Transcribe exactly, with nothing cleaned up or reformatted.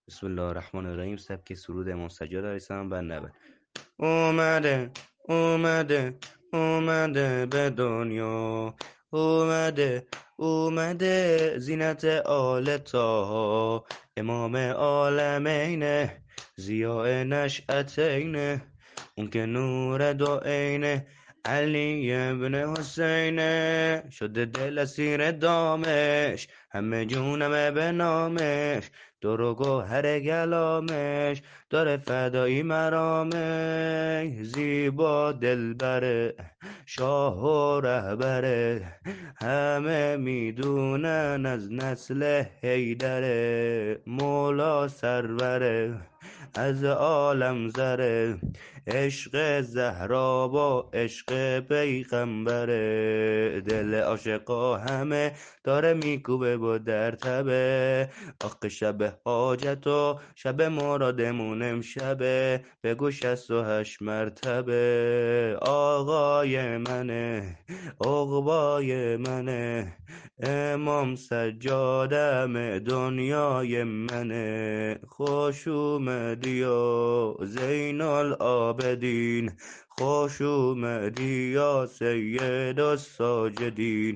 بسم الله الرحمن الرحیم. سبک سرود امام سجاد علیه السلام بر نبر. اومده اومده اومده به دنیا، اومده اومده زینت آل طه، امام عالمینه ضیاء نشأتینه، اون که نور دو عینه، علی ابن حسینه، شده دل اسیر دامش، همه جونمه به نامش، در و گوهر گلامش، داره فدایی مرامش، زیبا دلبره، شاه و رهبره، همه میدونن از نسل حیدره، مولا سروره، از عالم زره، عشق زهرا با عشق پیغمبره، دل عاشقا همه داره میکوبه با در تبه، آخه شب حاجت و شب مرادمون امشبه، بگو شست و هشت مرتبه، آقای منه عقبای منه، امام سجادم دنیای منه، خوش اومدی یا زین العابدین، خوش اومدی یا سید الساجدین.